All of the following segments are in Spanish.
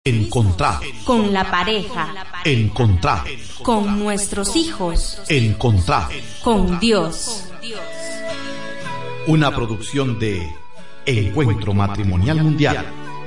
Encontrar. Con la pareja. Encontrar. Con nuestros hijos. Encontrar. Con Dios. Una producción de Encuentro Matrimonial Mundial.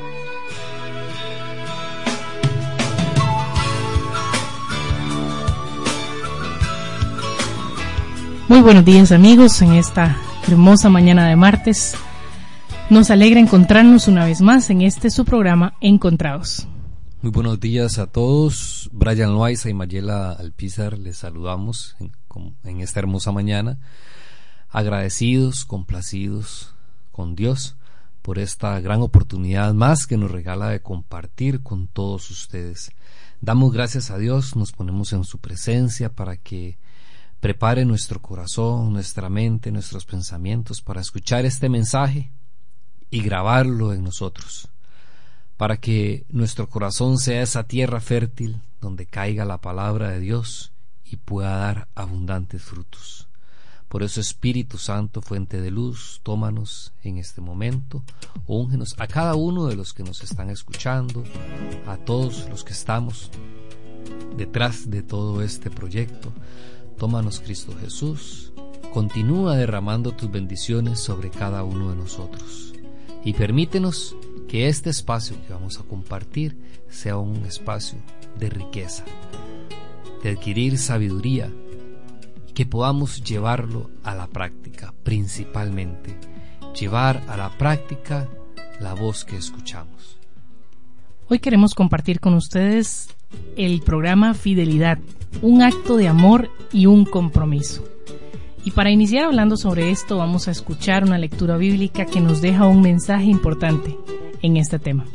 Muy buenos días, amigos, en esta hermosa mañana de martes. Nos alegra encontrarnos una vez más en su programa Encontrados. Muy buenos días a todos. Brian Loaiza y Mayela Alpizar les saludamos en esta hermosa mañana, agradecidos, complacidos con Dios por esta gran oportunidad más que nos regala de compartir con todos ustedes. Damos gracias a Dios, nos ponemos en su presencia para que prepare nuestro corazón, nuestra mente, nuestros pensamientos para escuchar este mensaje y grabarlo en nosotros, para que nuestro corazón sea esa tierra fértil donde caiga la palabra de Dios y pueda dar abundantes frutos. Por eso, Espíritu Santo, fuente de luz, tómanos en este momento, úngenos a cada uno de los que nos están escuchando, a todos los que estamos detrás de todo este proyecto. Tómanos, Cristo Jesús, continúa derramando tus bendiciones sobre cada uno de nosotros. Y permítenos que este espacio que vamos a compartir sea un espacio de riqueza, de adquirir sabiduría, que podamos llevarlo a la práctica, principalmente, llevar a la práctica la voz que escuchamos. Hoy queremos compartir con ustedes el programa Fidelidad, un acto de amor y un compromiso. Y para iniciar hablando sobre esto, vamos a escuchar una lectura bíblica que nos deja un mensaje importante en este tema.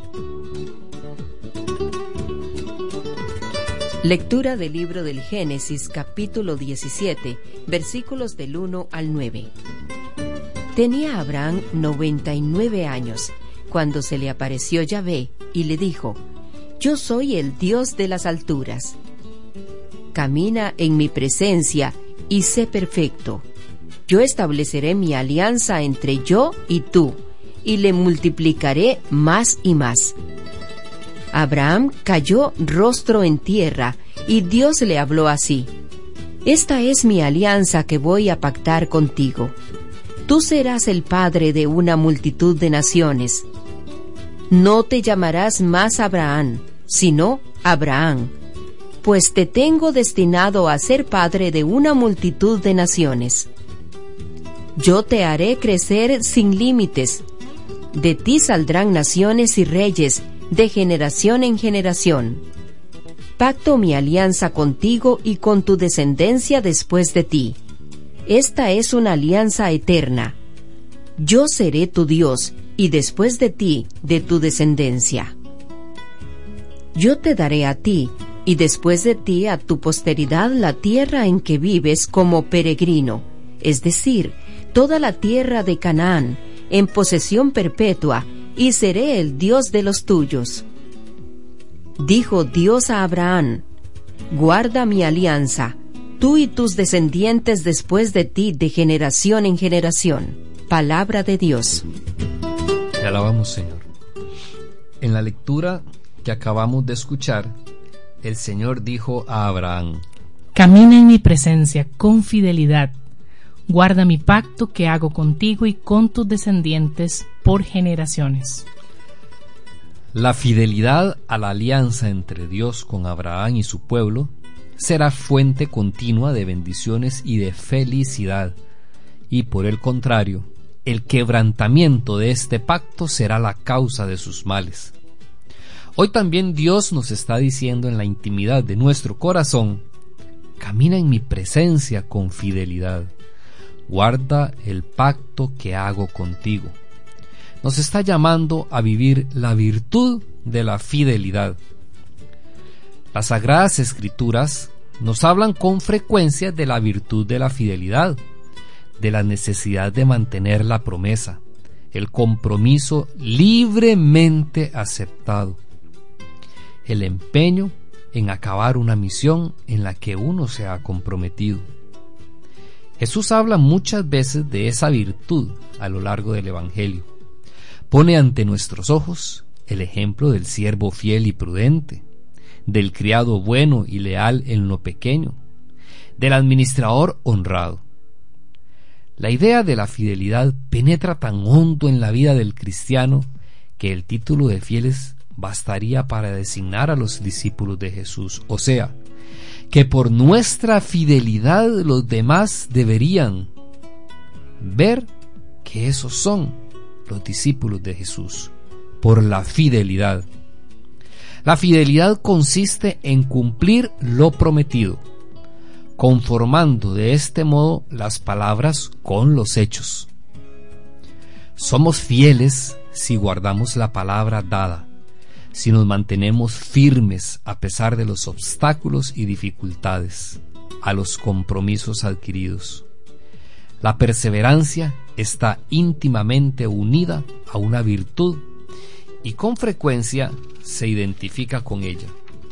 Lectura del libro del Génesis, capítulo 17, versículos del 1 al 9. Tenía Abraham 99 años, cuando se le apareció Yahvé y le dijo: Yo soy el Dios de las alturas. Camina en mi presencia y sé perfecto. Yo estableceré mi alianza entre yo y tú, y le multiplicaré más y más. Abraham cayó rostro en tierra, y Dios le habló así: Esta es mi alianza que voy a pactar contigo. Tú serás el padre de una multitud de naciones. No te llamarás más Abraham, sino Abraham, pues te tengo destinado a ser padre de una multitud de naciones. Yo te haré crecer sin límites. De ti saldrán naciones y reyes, de generación en generación. Pacto mi alianza contigo y con tu descendencia después de ti. Esta es una alianza eterna. Yo seré tu Dios, y después de ti, de tu descendencia. Yo te daré a ti, y después de ti a tu posteridad, la tierra en que vives como peregrino, es decir, toda la tierra de Canaán, en posesión perpetua, y seré el Dios de los tuyos. Dijo Dios a Abraham: Guarda mi alianza, tú y tus descendientes después de ti, de generación en generación. Palabra de Dios. Te alabamos, Señor. En la lectura que acabamos de escuchar, el Señor dijo a Abraham: Camina en mi presencia con fidelidad. Guarda mi pacto que hago contigo y con tus descendientes por generaciones. La fidelidad a la alianza entre Dios con Abraham y su pueblo será fuente continua de bendiciones y de felicidad. Y por el contrario, el quebrantamiento de este pacto será la causa de sus males. Hoy también Dios nos está diciendo en la intimidad de nuestro corazón: camina en mi presencia con fidelidad. Guarda el pacto que hago contigo. Nos está llamando a vivir la virtud de la fidelidad. Las Sagradas Escrituras nos hablan con frecuencia de la virtud de la fidelidad, de la necesidad de mantener la promesa, el compromiso libremente aceptado, el empeño en acabar una misión en la que uno se ha comprometido. Jesús habla muchas veces de esa virtud a lo largo del Evangelio. Pone ante nuestros ojos el ejemplo del siervo fiel y prudente, del criado bueno y leal en lo pequeño, del administrador honrado. La idea de la fidelidad penetra tan hondo en la vida del cristiano que el título de fieles bastaría para designar a los discípulos de Jesús. O sea, que por nuestra fidelidad los demás deberían ver que esos son los discípulos de Jesús, por la fidelidad. La fidelidad consiste en cumplir lo prometido, conformando de este modo las palabras con los hechos. Somos fieles si guardamos la palabra dada, si nos mantenemos firmes a pesar de los obstáculos y dificultades, a los compromisos adquiridos. La perseverancia está íntimamente unida a una virtud y con frecuencia se identifica con ella.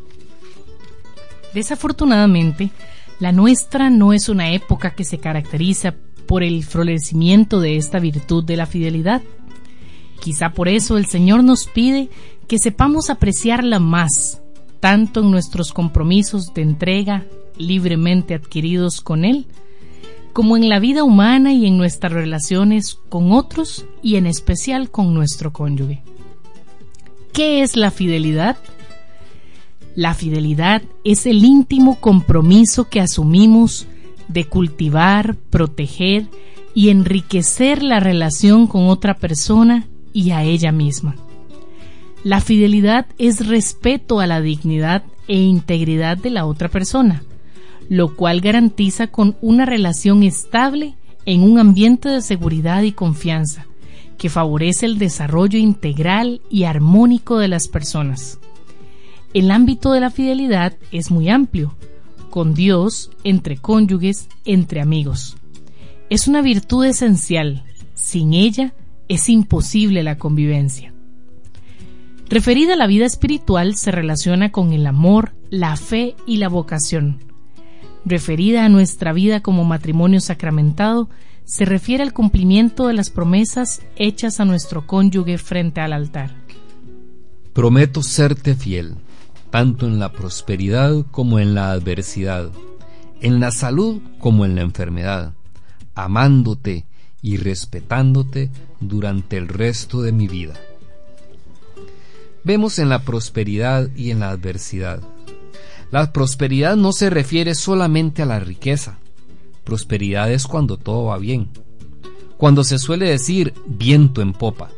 Desafortunadamente, la nuestra no es una época que se caracteriza por el florecimiento de esta virtud de la fidelidad. Quizá por eso el Señor nos pide que sepamos apreciarla más, tanto en nuestros compromisos de entrega libremente adquiridos con Él, como en la vida humana y en nuestras relaciones con otros y en especial con nuestro cónyuge. ¿Qué es la fidelidad? La fidelidad es el íntimo compromiso que asumimos de cultivar, proteger y enriquecer la relación con otra persona y a ella misma. La fidelidad es respeto a la dignidad e integridad de la otra persona, lo cual garantiza con una relación estable en un ambiente de seguridad y confianza, que favorece el desarrollo integral y armónico de las personas. El ámbito de la fidelidad es muy amplio, con Dios, entre cónyuges, entre amigos. Es una virtud esencial, sin ella es imposible la convivencia. Referida a la vida espiritual, se relaciona con el amor, la fe y la vocación. Referida a nuestra vida como matrimonio sacramentado, se refiere al cumplimiento de las promesas hechas a nuestro cónyuge frente al altar. Prometo serte fiel, tanto en la prosperidad como en la adversidad, en la salud como en la enfermedad, amándote y respetándote durante el resto de mi vida. Vemos en la prosperidad y en la adversidad. La prosperidad no se refiere solamente a la riqueza. Prosperidad es cuando todo va bien, cuando se suele decir viento en popa.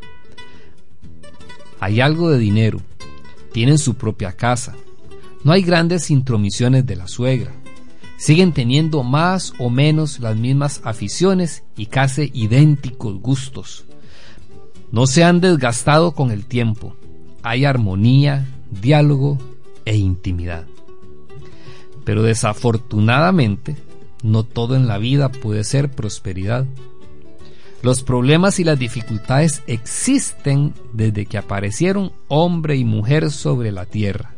Hay algo de dinero, tienen su propia casa, no hay grandes intromisiones de la suegra, siguen teniendo más o menos las mismas aficiones y casi idénticos gustos. No se han desgastado con el tiempo, hay armonía, diálogo e intimidad. Pero desafortunadamente, no todo en la vida puede ser prosperidad. Los problemas y las dificultades existen desde que aparecieron hombre y mujer sobre la tierra.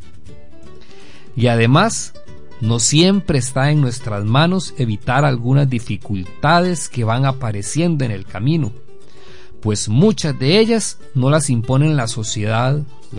Y además, no siempre está en nuestras manos evitar algunas dificultades que van apareciendo en el camino, pues muchas de ellas no las imponen la sociedad,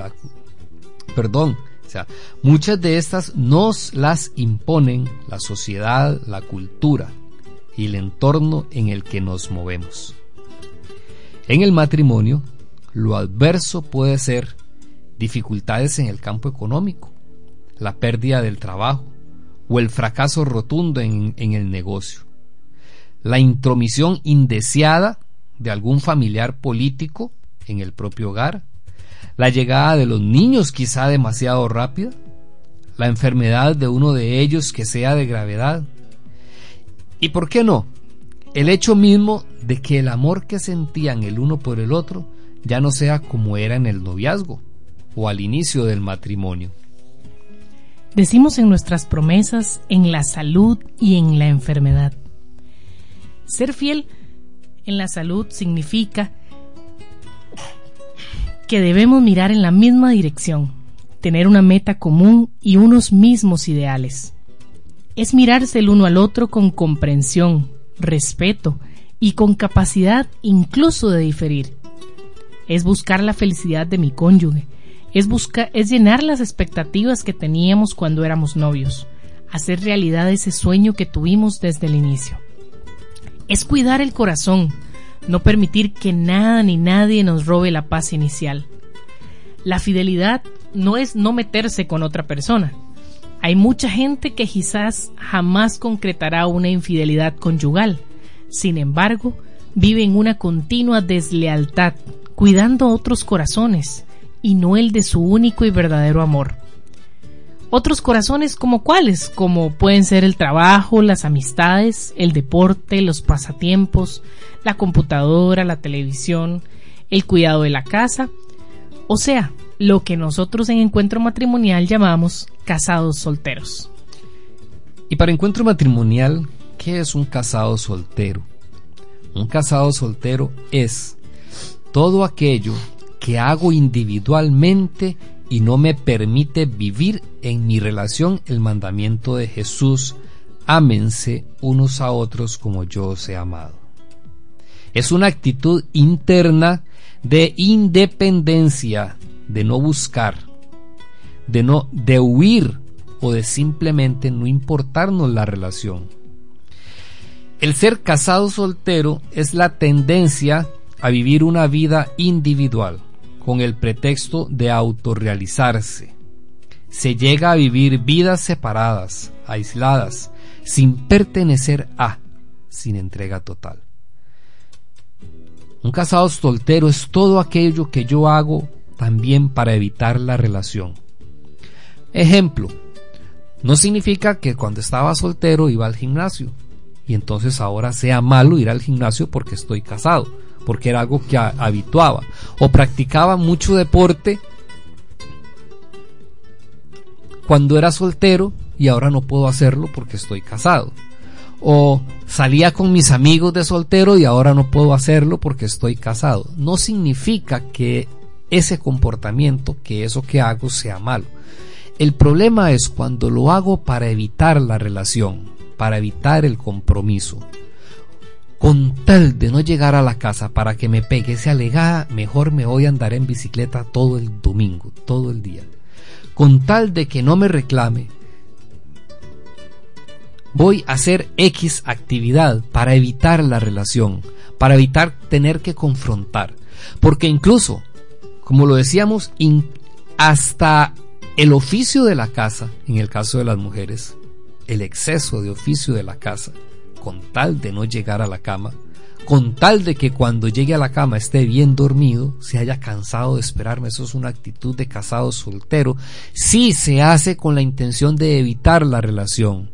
muchas de estas nos las imponen la sociedad, la cultura y el entorno en el que nos movemos. En el matrimonio, lo adverso puede ser dificultades en el campo económico, la pérdida del trabajo o el fracaso rotundo en el negocio, la intromisión indeseada de algún familiar político en el propio hogar, la llegada de los niños quizá demasiado rápida, la enfermedad de uno de ellos que sea de gravedad, y ¿por qué no? El hecho mismo de que el amor que sentían el uno por el otro ya no sea como era en el noviazgo o al inicio del matrimonio. Decimos en nuestras promesas en la salud y en la enfermedad. Ser fiel en la salud significa que debemos mirar en la misma dirección, tener una meta común y unos mismos ideales. Es mirarse el uno al otro con comprensión, respeto y con capacidad incluso de diferir. es buscar la felicidad de mi cónyuge, es llenar las expectativas que teníamos cuando éramos novios, hacer realidad ese sueño que tuvimos desde el inicio. Es cuidar el corazón, no permitir que nada ni nadie nos robe la paz inicial. La fidelidad no es no meterse con otra persona. Hay mucha gente que quizás jamás concretará una infidelidad conyugal. Sin embargo, vive en una continua deslealtad, cuidando otros corazones y no el de su único y verdadero amor. Otros corazones como cuáles, como pueden ser el trabajo, las amistades, el deporte, los pasatiempos, la computadora, la televisión, el cuidado de la casa, o sea, lo que nosotros en Encuentro Matrimonial llamamos casados solteros. Y para Encuentro Matrimonial, ¿qué es un casado soltero? Un casado soltero es todo aquello que hago individualmente y no me permite vivir en mi relación el mandamiento de Jesús: ámense unos a otros como yo os he amado. Es una actitud interna de independencia, de no buscar, de huir o de simplemente no importarnos la relación. El ser casado soltero es la tendencia a vivir una vida individual con el pretexto de autorrealizarse. Se llega a vivir vidas separadas, aisladas, sin pertenecer a, sin entrega total. Un casado soltero es todo aquello que yo hago también para evitar la relación. Ejemplo, no significa que cuando estaba soltero iba al gimnasio y entonces ahora sea malo ir al gimnasio porque estoy casado, porque era algo que habituaba, o practicaba mucho deporte cuando era soltero y ahora no puedo hacerlo porque estoy casado, o salía con mis amigos de soltero y ahora no puedo hacerlo porque estoy casado. No significa que ese comportamiento, que eso que hago sea malo. El problema es cuando lo hago para evitar la relación, para evitar el compromiso. Con tal de no llegar a la casa para que me pegue esa alegada, mejor me voy a andar en bicicleta todo el domingo, todo el día. Con tal de que no me reclame, voy a hacer X actividad para evitar la relación, para evitar tener que confrontar. Porque incluso, como lo decíamos, hasta el oficio de la casa, en el caso de las mujeres, el exceso de oficio de la casa, con tal de no llegar a la cama, con tal de que cuando llegue a la cama esté bien dormido, se haya cansado de esperarme. Eso es una actitud de casado soltero. Sí se hace con la intención de evitar la relación.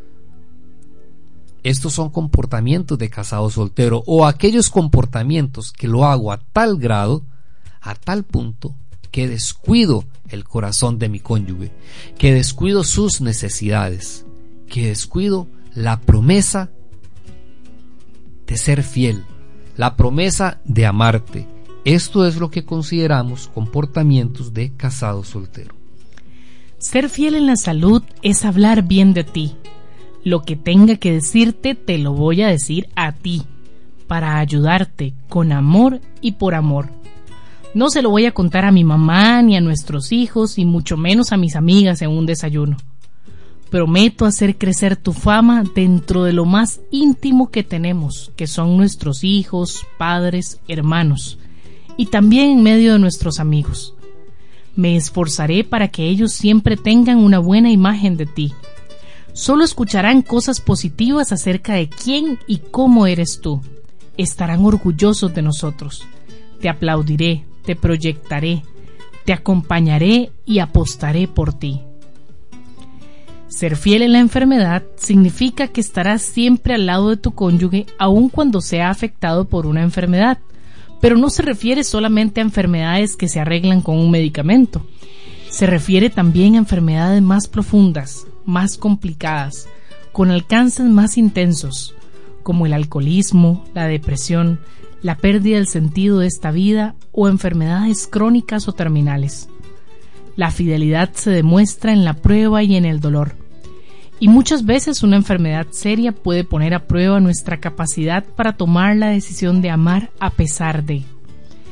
Estos son comportamientos de casado soltero, o aquellos comportamientos que lo hago a tal grado, a tal punto, que descuido el corazón de mi cónyuge, que descuido sus necesidades, que descuido la promesa de ser fiel, la promesa de amarte. Esto es lo que consideramos comportamientos de casado soltero. Ser fiel en la salud es hablar bien de ti. Lo que tenga que decirte te lo voy a decir a ti, para ayudarte con amor y por amor. No se lo voy a contar a mi mamá ni a nuestros hijos y mucho menos a mis amigas en un desayuno. Prometo hacer crecer tu fama dentro de lo más íntimo que tenemos, que son nuestros hijos, padres, hermanos, y también en medio de nuestros amigos. Me esforzaré para que ellos siempre tengan una buena imagen de ti. Solo escucharán cosas positivas acerca de quién y cómo eres tú. Estarán orgullosos de nosotros. Te aplaudiré, te proyectaré, te acompañaré y apostaré por ti. Ser fiel en la enfermedad significa que estarás siempre al lado de tu cónyuge aun cuando sea afectado por una enfermedad, pero no se refiere solamente a enfermedades que se arreglan con un medicamento. Se refiere también a enfermedades más profundas, más complicadas, con alcances más intensos, como el alcoholismo, la depresión, la pérdida del sentido de esta vida o enfermedades crónicas o terminales. La fidelidad se demuestra en la prueba y en el dolor. Y muchas veces una enfermedad seria puede poner a prueba nuestra capacidad para tomar la decisión de amar a pesar de.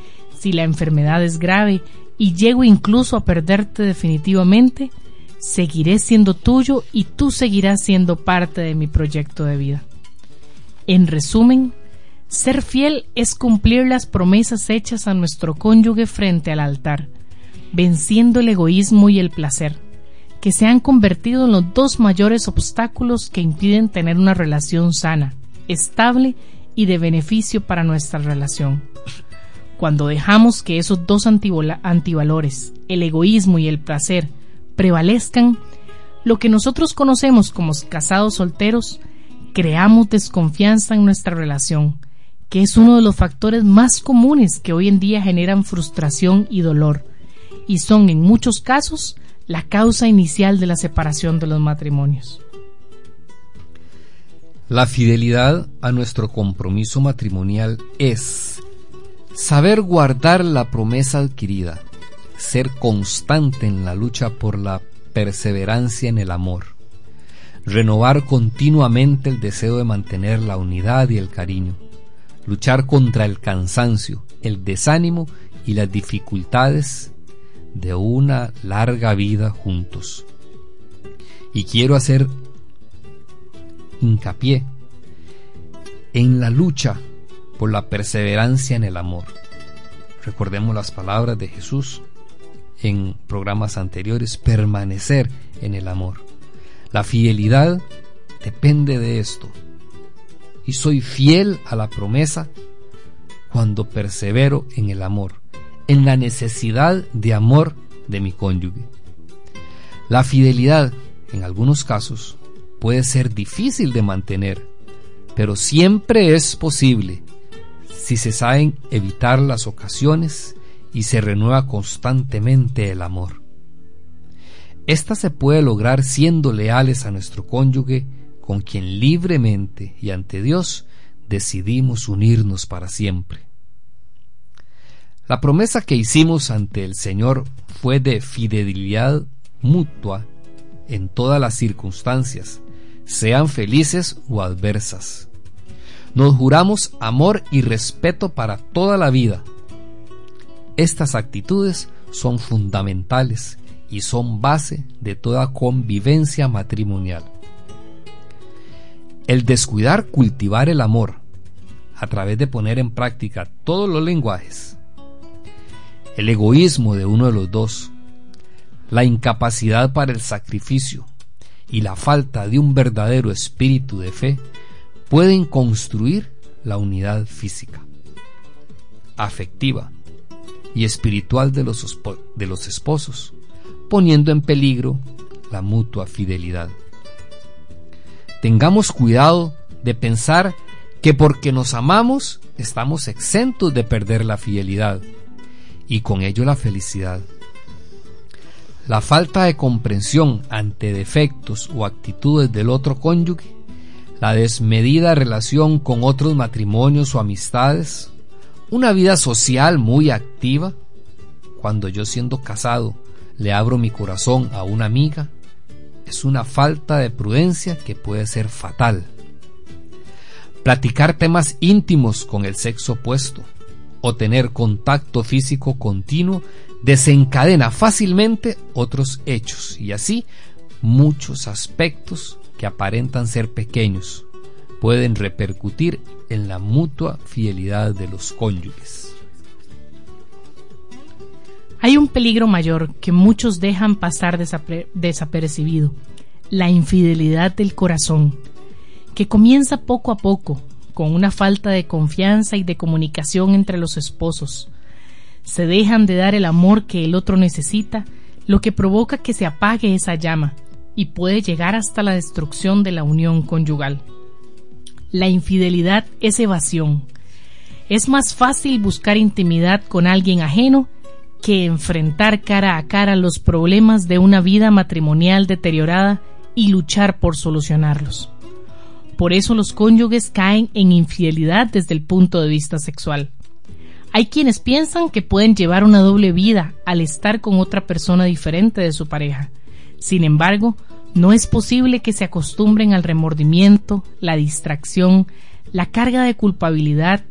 si la enfermedad es grave y llego incluso a perderte definitivamente, seguiré siendo tuyo y tú seguirás siendo parte de mi proyecto de vida. En resumen, ser fiel es cumplir las promesas hechas a nuestro cónyuge frente al altar, venciendo el egoísmo y el placer, que se han convertido en los dos mayores obstáculos que impiden tener una relación sana, estable y de beneficio para nuestra relación. Cuando dejamos que esos dos antivalores, el egoísmo y el placer, prevalezcan, lo que nosotros conocemos como casados solteros, creamos desconfianza en nuestra relación, que es uno de los factores más comunes que hoy en día generan frustración y dolor, y son en muchos casos la causa inicial de la separación de los matrimonios. La fidelidad a nuestro compromiso matrimonial es saber guardar la promesa adquirida, ser constante en la lucha por la perseverancia en el amor, renovar continuamente el deseo de mantener la unidad y el cariño, luchar contra el cansancio, el desánimo y las dificultades de una larga vida juntos. Y quiero hacer hincapié en la lucha por la perseverancia en el amor. Recordemos las palabras de Jesús en programas anteriores: permanecer en el amor. La fidelidad depende de esto, y soy fiel a la promesa cuando persevero en el amor, en la necesidad de amor de mi cónyuge. La fidelidad, en algunos casos, puede ser difícil de mantener, pero siempre es posible si se saben evitar las ocasiones y se renueva constantemente el amor. Esta se puede lograr siendo leales a nuestro cónyuge, con quien libremente y ante Dios decidimos unirnos para siempre. La promesa que hicimos ante el Señor fue de fidelidad mutua en todas las circunstancias, sean felices o adversas. Nos juramos amor y respeto para toda la vida. Estas actitudes son fundamentales y son base de toda convivencia matrimonial. El descuidar cultivar el amor a través de poner en práctica todos los lenguajes, el egoísmo de uno de los dos, la incapacidad para el sacrificio y la falta de un verdadero espíritu de fe pueden construir la unidad física, afectiva y espiritual de los esposos, poniendo en peligro la mutua fidelidad. Tengamos cuidado de pensar que porque nos amamos estamos exentos de perder la fidelidad y con ello la felicidad. La falta de comprensión ante defectos o actitudes del otro cónyuge, la desmedida relación con otros matrimonios o amistades, una vida social muy activa, cuando yo siendo casado le abro mi corazón a una amiga, es una falta de prudencia que puede ser fatal. Platicar temas íntimos con el sexo opuesto o tener contacto físico continuo desencadena fácilmente otros hechos y así muchos aspectos que aparentan ser pequeños pueden repercutir en la mutua fidelidad de los cónyuges. Hay un peligro mayor que muchos dejan pasar desapercibido: la infidelidad del corazón, que comienza poco a poco con una falta de confianza y de comunicación entre los esposos. Se dejan de dar el amor que el otro necesita, lo que provoca que se apague esa llama y puede llegar hasta la destrucción de la unión conyugal. La infidelidad es evasión. Es más fácil buscar intimidad con alguien ajeno que enfrentar cara a cara los problemas de una vida matrimonial deteriorada y luchar por solucionarlos. Por eso los cónyuges caen en infidelidad desde el punto de vista sexual. Hay quienes piensan que pueden llevar una doble vida al estar con otra persona diferente de su pareja. Sin embargo, no es posible que se acostumbren al remordimiento, la distracción, la carga de culpabilidad,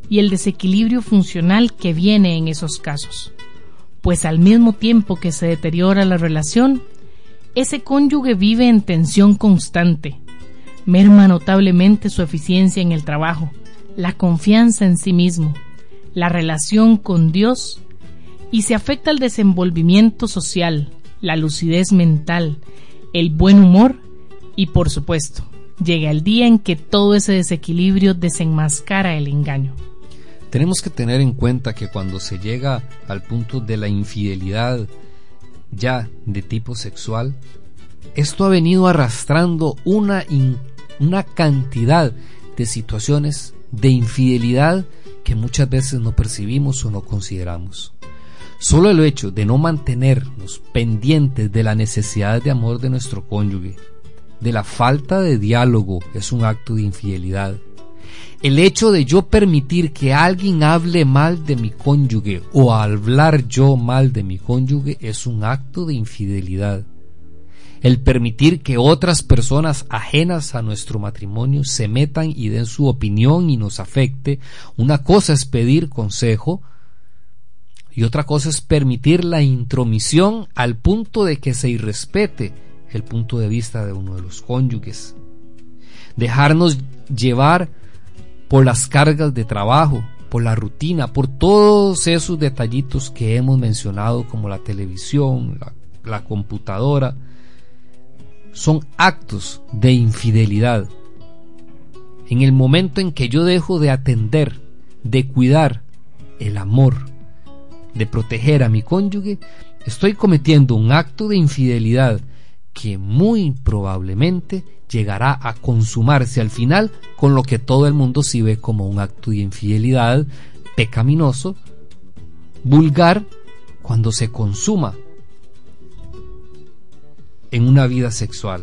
y el desequilibrio funcional que viene en esos casos. Pues al mismo tiempo que se deteriora la relación, ese cónyuge vive en tensión constante, merma notablemente su eficiencia en el trabajo, la confianza en sí mismo, la relación con Dios, y se afecta el desenvolvimiento social, la lucidez mental, el buen humor y, por supuesto, llega el día en que todo ese desequilibrio desenmascara el engaño. Tenemos que tener en cuenta que cuando se llega al punto de la infidelidad ya de tipo sexual, esto ha venido arrastrando una cantidad de situaciones de infidelidad que muchas veces no percibimos o no consideramos. Solo el hecho de no mantenernos pendientes de la necesidad de amor de nuestro cónyuge, de la falta de diálogo, es un acto de infidelidad. El hecho de yo permitir que alguien hable mal de mi cónyuge o hablar yo mal de mi cónyuge es un acto de infidelidad. El permitir que otras personas ajenas a nuestro matrimonio se metan y den su opinión y nos afecte, una cosa es pedir consejo y otra cosa es permitir la intromisión al punto de que se irrespete el punto de vista de uno de los cónyuges. Dejarnos llevar por las cargas de trabajo, por la rutina, por todos esos detallitos que hemos mencionado, como la televisión, la computadora, son actos de infidelidad. En el momento en que yo dejo de atender, de cuidar el amor, de proteger a mi cónyuge, estoy cometiendo un acto de infidelidad que muy probablemente llegará a consumarse al final con lo que todo el mundo sí ve como un acto de infidelidad pecaminoso, vulgar, cuando se consuma en una vida sexual.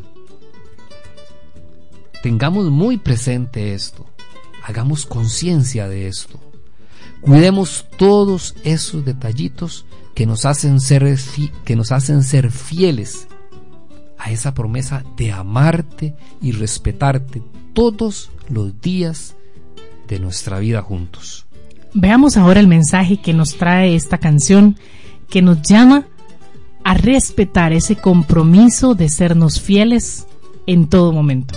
Tengamos muy presente esto, hagamos conciencia de esto, cuidemos todos esos detallitos que nos hacen ser fieles a esa promesa de amarte y respetarte todos los días de nuestra vida juntos. Veamos ahora el mensaje que nos trae esta canción, que nos llama a respetar ese compromiso de sernos fieles en todo momento.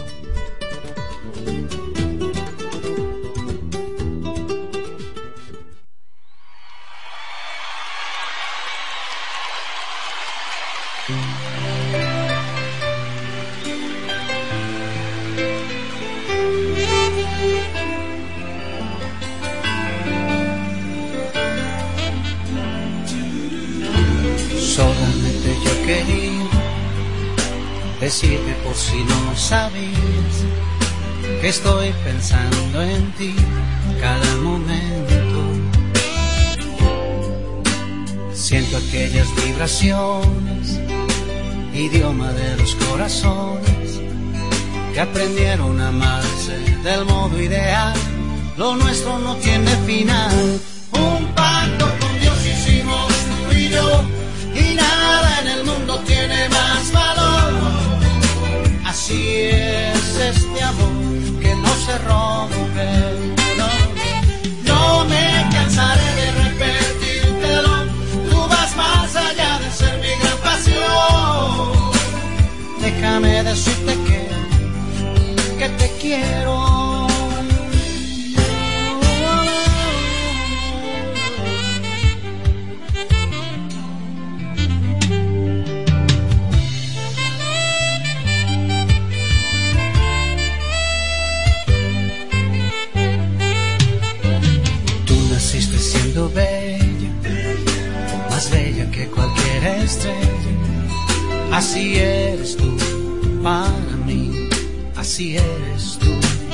Solamente yo quería decirte, por si no sabías, que estoy pensando en ti cada momento. Siento aquellas vibraciones, idioma de los corazones, que aprendieron a amarse del modo ideal. Lo nuestro no tiene final. Un pacto con Dios hicimos tú y yo, y nada en el mundo tiene más valor. Así es este amor que no se rompe. No me cansaré de repetírtelo. Tú vas más allá de ser mi gran pasión. Déjame decirte que te quiero. Siendo bella, más bella que cualquier estrella. Así eres tú para mí, así eres tú.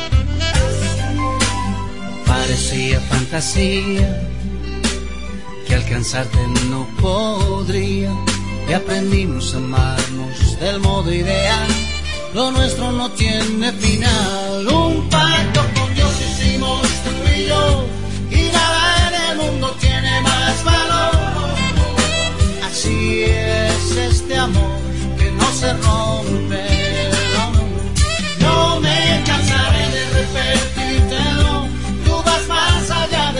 Parecía fantasía que alcanzarte no podría, y aprendimos a amarnos del modo ideal. Lo nuestro no tiene final. Un pacto con Dios hicimos tú y yo, y nada en el mundo tiene más valor. Así es este amor que no se rompe. No me cansaré de repetírtelo. Tú vas más allá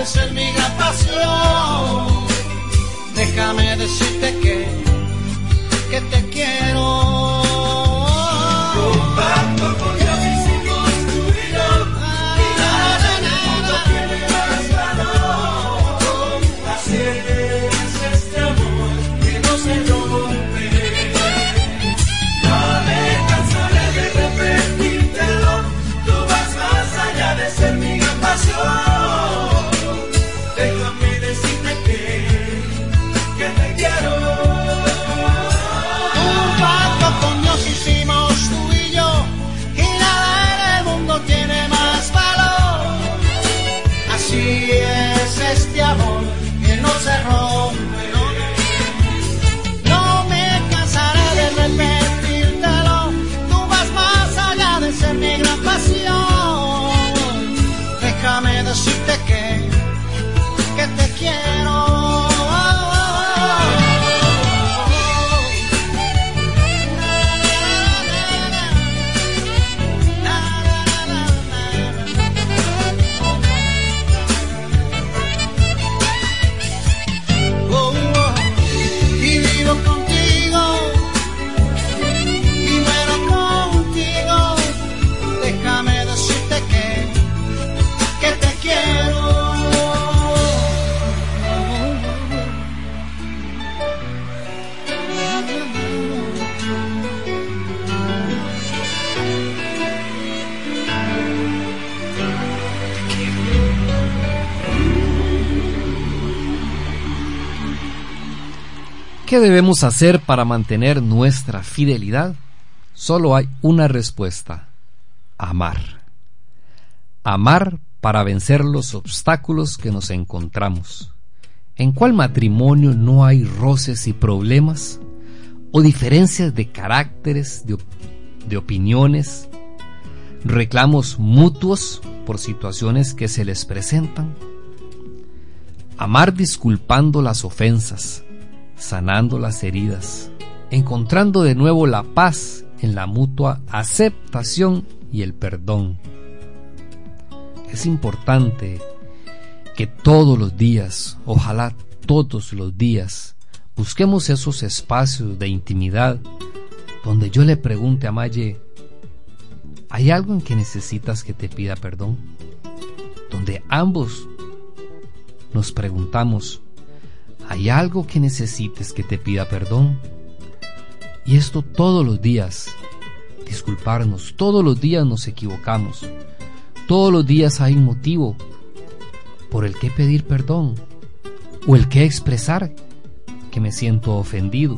¿Qué debemos hacer para mantener nuestra fidelidad? Solo hay una respuesta: amar. Amar para vencer los obstáculos que nos encontramos. ¿En cuál matrimonio no hay roces y problemas? ¿O diferencias de caracteres, de opiniones, reclamos mutuos por situaciones que se les presentan? Amar disculpando las ofensas, sanando las heridas, encontrando de nuevo la paz en la mutua aceptación y el perdón. Es importante que todos los días, ojalá todos los días, busquemos esos espacios de intimidad donde yo le pregunte a Maye: ¿hay algo en que necesitas que te pida perdón? Donde ambos nos preguntamos: ¿hay algo que necesites que te pida perdón? Y esto todos los días, disculparnos, todos los días nos equivocamos, todos los días hay un motivo por el que pedir perdón o el que expresar que me siento ofendido.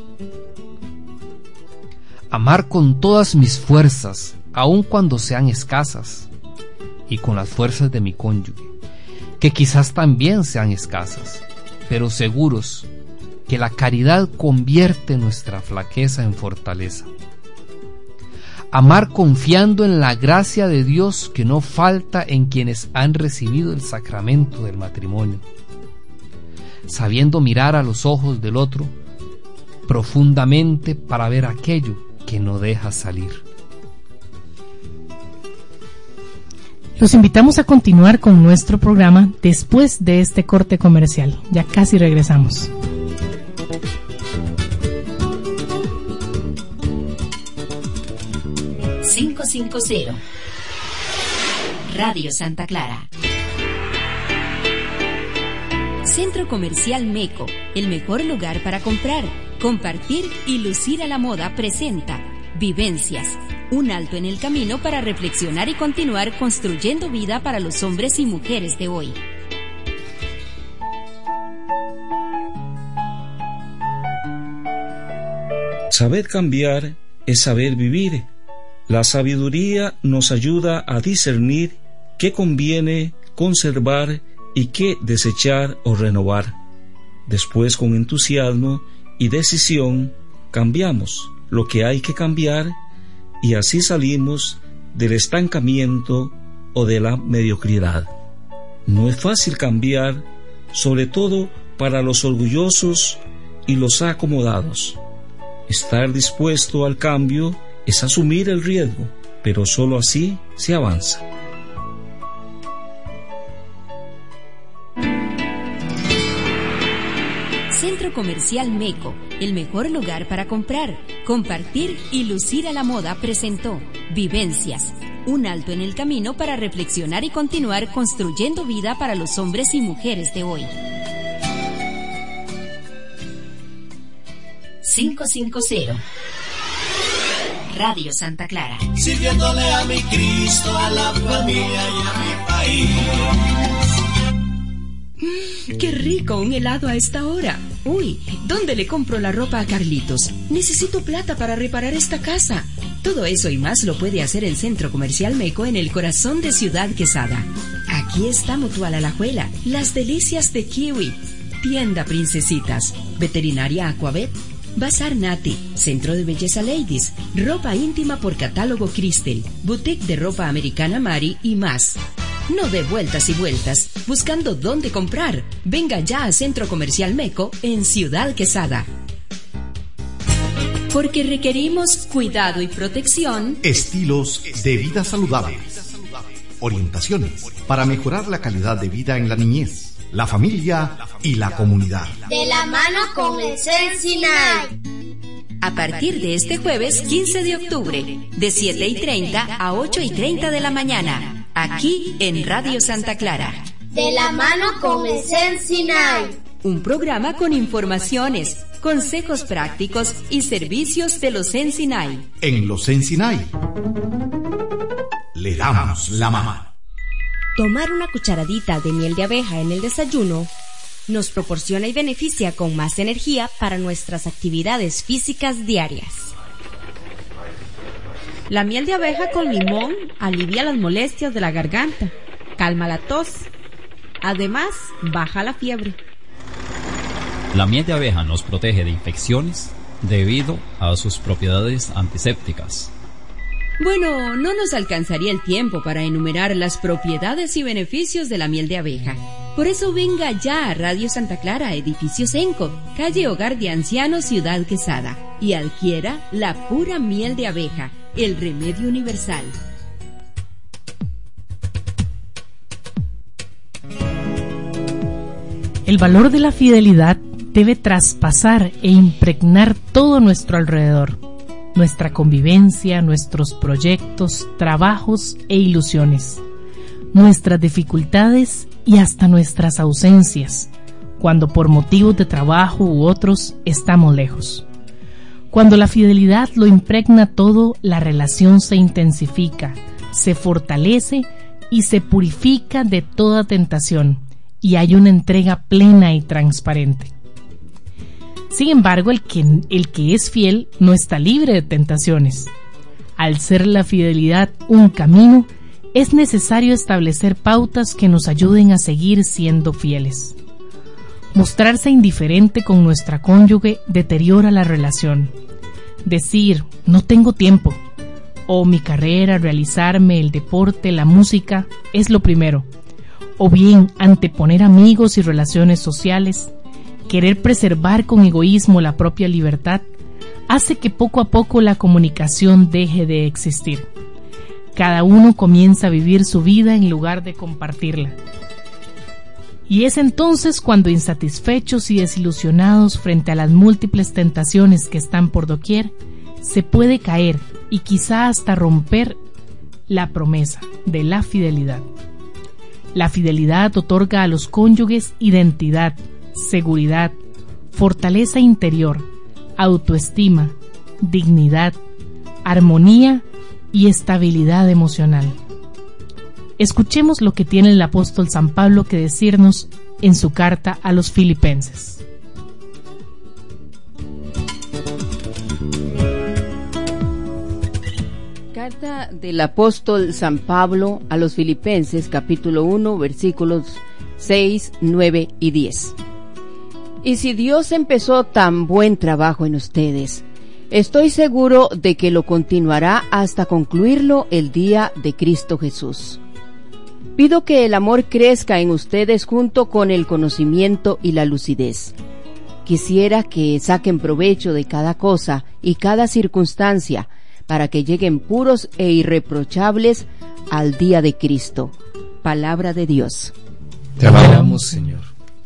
Amar con todas mis fuerzas, aun cuando sean escasas, y con las fuerzas de mi cónyuge, que quizás también sean escasas, pero seguros que la caridad convierte nuestra flaqueza en fortaleza. Amar confiando en la gracia de Dios que no falta en quienes han recibido el sacramento del matrimonio, sabiendo mirar a los ojos del otro profundamente para ver aquello que no deja salir. Los invitamos a continuar con nuestro programa después de este corte comercial. Ya casi regresamos. Radio Santa Clara. Centro Comercial Meco, el mejor lugar para comprar, compartir y lucir a la moda, presenta Vivencias, un alto en el camino para reflexionar y continuar construyendo vida para los hombres y mujeres de hoy. Saber cambiar es saber vivir. La sabiduría nos ayuda a discernir qué conviene conservar y qué desechar o renovar. Después, con entusiasmo y decisión, cambiamos lo que hay que cambiar y así salimos del estancamiento o de la mediocridad. No es fácil cambiar, sobre todo para los orgullosos y los acomodados. Estar dispuesto al cambio es asumir el riesgo, pero solo así se avanza. Centro Comercial Meco, el mejor lugar para comprar, compartir y lucir a la moda, presentó Vivencias, un alto en el camino para reflexionar y continuar construyendo vida para los hombres y mujeres de hoy. 550 Radio Santa Clara. Sirviéndole a mi Cristo, a la familia y a mi país. ¡Qué rico un helado a esta hora! Uy, ¿dónde le compro la ropa a Carlitos? Necesito plata para reparar esta casa. Todo eso y más lo puede hacer el Centro Comercial Meco en el corazón de Ciudad Quesada. Aquí está Mutual Alajuela, las delicias de Kiwi, Tienda Princesitas, Veterinaria Aquavet, Bazar Nati, Centro de Belleza Ladies, ropa íntima por catálogo Cristel, boutique de ropa americana Mari y más. No dé vueltas y vueltas buscando dónde comprar. Venga ya a Centro Comercial Meco en Ciudad Quesada. Porque requerimos cuidado y protección. Estilos de vida saludables. Orientaciones para mejorar la calidad de vida en la niñez, la familia y la comunidad. De la mano con el Sensinay. A partir de este jueves 15 de octubre, de 7:30 a 8:30 de la mañana, aquí en Radio Santa Clara. De la mano con el Sensinay. Un programa con informaciones, consejos prácticos y servicios de los Sensinay. En los Sensinay le damos la mano. Tomar una cucharadita de miel de abeja en el desayuno Nos proporciona y beneficia con más energía para nuestras actividades físicas diarias. La miel de abeja con limón alivia las molestias de la garganta, calma la tos, además baja la fiebre. La miel de abeja nos protege de infecciones debido a sus propiedades antisépticas. Bueno, no nos alcanzaría el tiempo para enumerar las propiedades y beneficios de la miel de abeja. Por eso venga ya a Radio Santa Clara, edificio Senco, calle Hogar de Ancianos, Ciudad Quesada, y adquiera la pura miel de abeja, el remedio universal. El valor de la fidelidad debe traspasar e impregnar todo nuestro alrededor, nuestra convivencia, nuestros proyectos, trabajos e ilusiones, nuestras dificultades y hasta nuestras ausencias, cuando por motivos de trabajo u otros estamos lejos. Cuando la fidelidad lo impregna todo, la relación se intensifica, se fortalece y se purifica de toda tentación, y hay una entrega plena y transparente. Sin embargo, el que es fiel no está libre de tentaciones. Al ser la fidelidad un camino, es necesario establecer pautas que nos ayuden a seguir siendo fieles. Mostrarse indiferente con nuestra cónyuge deteriora la relación. Decir, no tengo tiempo, o mi carrera, realizarme, el deporte, la música, es lo primero. O bien, anteponer amigos y relaciones sociales, querer preservar con egoísmo la propia libertad, hace que poco a poco la comunicación deje de existir. Cada uno comienza a vivir su vida en lugar de compartirla. Y es entonces cuando, insatisfechos y desilusionados frente a las múltiples tentaciones que están por doquier, se puede caer y quizá hasta romper la promesa de la fidelidad. La fidelidad otorga a los cónyuges identidad, seguridad, fortaleza interior, autoestima, dignidad, armonía y estabilidad emocional. Escuchemos lo que tiene el apóstol San Pablo que decirnos en su carta a los Filipenses. Carta del apóstol San Pablo a los Filipenses, capítulo 1, versículos 6, 9 y 10. Y si Dios empezó tan buen trabajo en ustedes, estoy seguro de que lo continuará hasta concluirlo el día de Cristo Jesús. Pido que el amor crezca en ustedes junto con el conocimiento y la lucidez. Quisiera que saquen provecho de cada cosa y cada circunstancia para que lleguen puros e irreprochables al día de Cristo. Palabra de Dios. Te alabamos, Señor.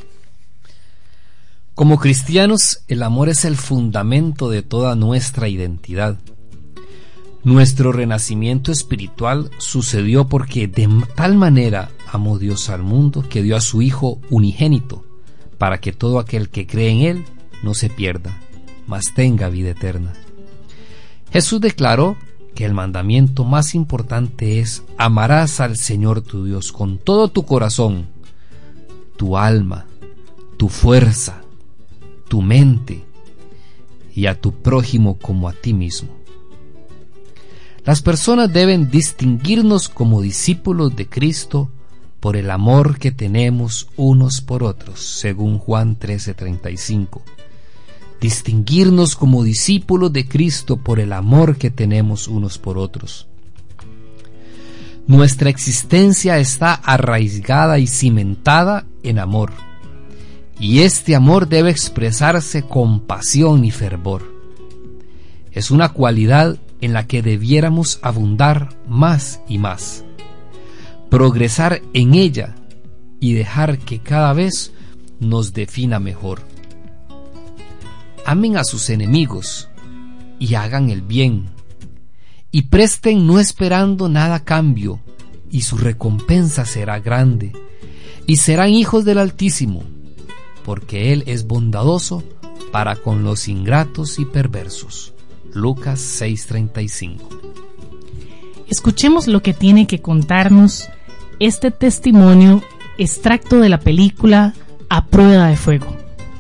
Como cristianos, el amor es el fundamento de toda nuestra identidad. Nuestro renacimiento espiritual sucedió porque de tal manera amó Dios al mundo que dio a su Hijo unigénito, para que todo aquel que cree en Él no se pierda, mas tenga vida eterna. Jesús declaró que el mandamiento más importante es: amarás al Señor tu Dios con todo tu corazón, tu alma, tu fuerza, tu mente, y a tu prójimo como a ti mismo. Las personas deben distinguirnos como discípulos de Cristo por el amor que tenemos unos por otros, según Juan 13:35. Distinguirnos como discípulos de Cristo por el amor que tenemos unos por otros. Nuestra existencia está arraigada y cimentada en amor, y este amor debe expresarse con pasión y fervor. Es una cualidad en la que debiéramos abundar más y más, progresar en ella y dejar que cada vez nos defina mejor. Amen a sus enemigos y hagan el bien, y presten no esperando nada a cambio, y su recompensa será grande, y serán hijos del Altísimo, porque Él es bondadoso para con los ingratos y perversos. Lucas 6:35. Escuchemos lo que tiene que contarnos este testimonio, extracto de la película A Prueba de Fuego.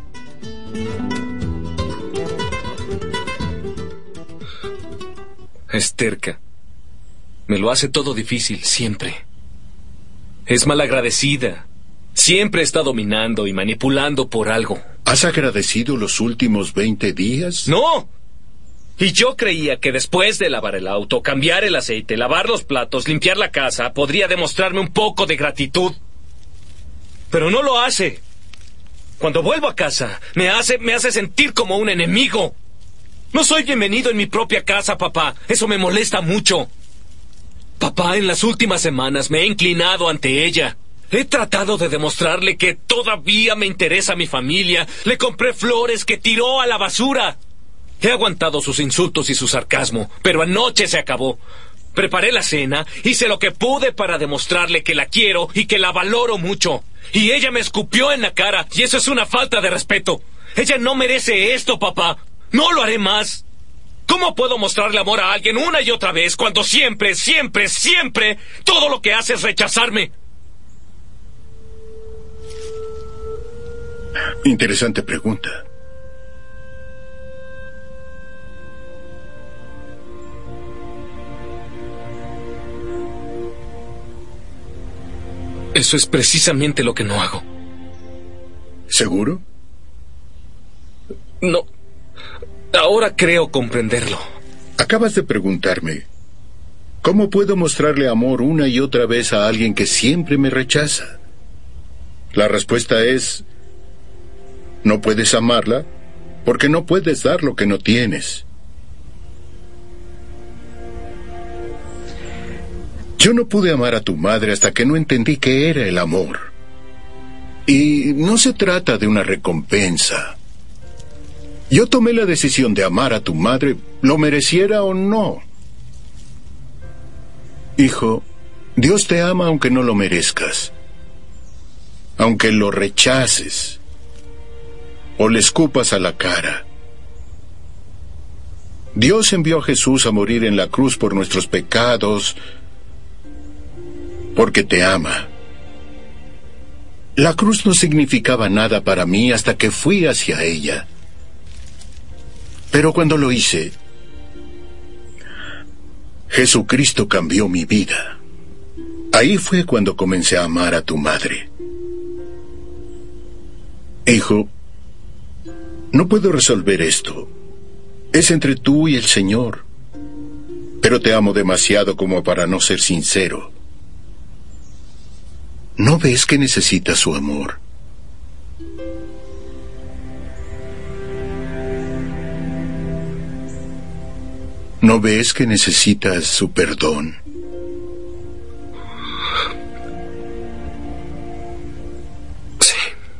Es terca. Me lo hace todo difícil, siempre. Es malagradecida. Siempre está dominando y manipulando por algo. ¿Has agradecido los últimos 20 días? ¡No! Y yo creía que después de lavar el auto, cambiar el aceite, lavar los platos, limpiar la casa, podría demostrarme un poco de gratitud. Pero no lo hace. Cuando vuelvo a casa, me hace sentir como un enemigo. No soy bienvenido en mi propia casa, papá. Eso me molesta mucho. Papá, en las últimas semanas me he inclinado ante ella. He tratado de demostrarle que todavía me interesa mi familia. Le compré flores que tiró a la basura. He aguantado sus insultos y su sarcasmo, pero anoche se acabó. Preparé la cena, hice lo que pude para demostrarle que la quiero y que la valoro mucho. Y ella me escupió en la cara, y eso es una falta de respeto. Ella no merece esto, papá. No lo haré más. ¿Cómo puedo mostrarle amor a alguien una y otra vez cuando siempre, siempre, siempre todo lo que hace es rechazarme? Interesante pregunta. Eso es precisamente lo que no hago. ¿Seguro? No. Ahora creo comprenderlo. Acabas de preguntarme, ¿cómo puedo mostrarle amor una y otra vez a alguien que siempre me rechaza? La respuesta es, no puedes amarla porque no puedes dar lo que no tienes. Yo no pude amar a tu madre hasta que no entendí qué era el amor. Y no se trata de una recompensa. Yo tomé la decisión de amar a tu madre, lo mereciera o no. Hijo, Dios te ama aunque no lo merezcas. Aunque lo rechaces o le escupas a la cara. Dios envió a Jesús a morir en la cruz por nuestros pecados, porque te ama. La cruz no significaba nada para mí hasta que fui hacia ella. Pero cuando lo hice, Jesucristo cambió mi vida. Ahí fue cuando comencé a amar a tu madre. Hijo, no puedo resolver esto. Es entre tú y el Señor. Pero te amo demasiado como para no ser sincero. ¿No ves que necesitas su amor? ¿No ves que necesitas su perdón? Sí.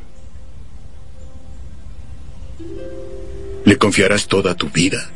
¿Le confiarás toda tu vida?